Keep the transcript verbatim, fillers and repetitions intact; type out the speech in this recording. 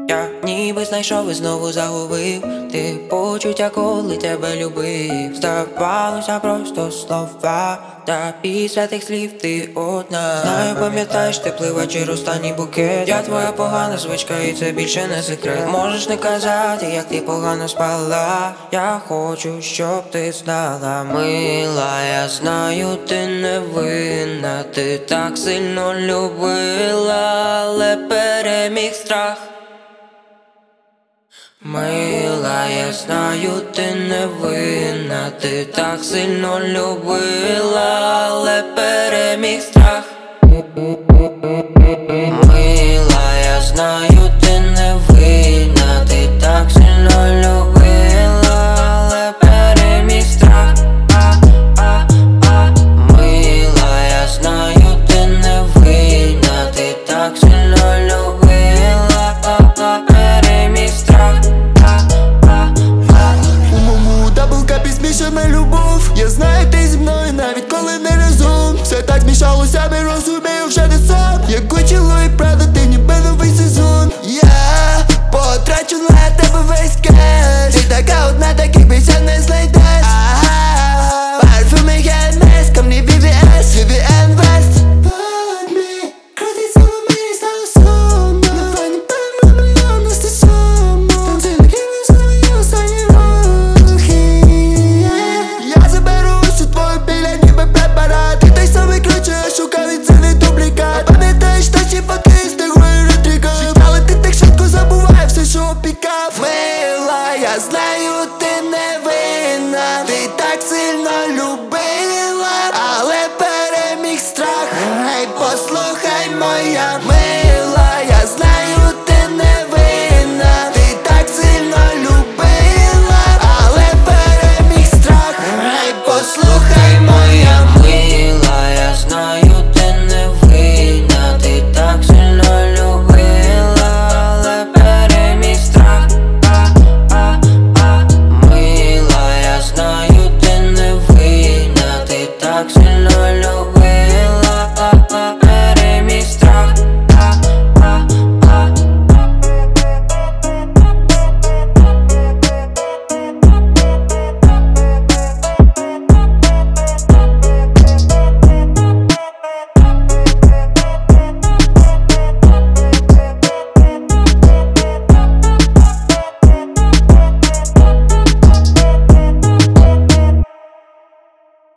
Я ніби знайшов і знову загубив ти почуття, коли тебе любив. Здавалося просто слова, та після тих слів ти одна. Знаю, пам'ятаєш, теплий вечір, останній букет. Я твоя погана звичка, і це більше не секрет. Можеш не казати, як ти погано спала. Я хочу, щоб ти знала, мила, я знаю, ти не винна. Ти так сильно любила, але переміг страх. Мила, я знаю, ти не винна. Ти так сильно любила, але переміг страх.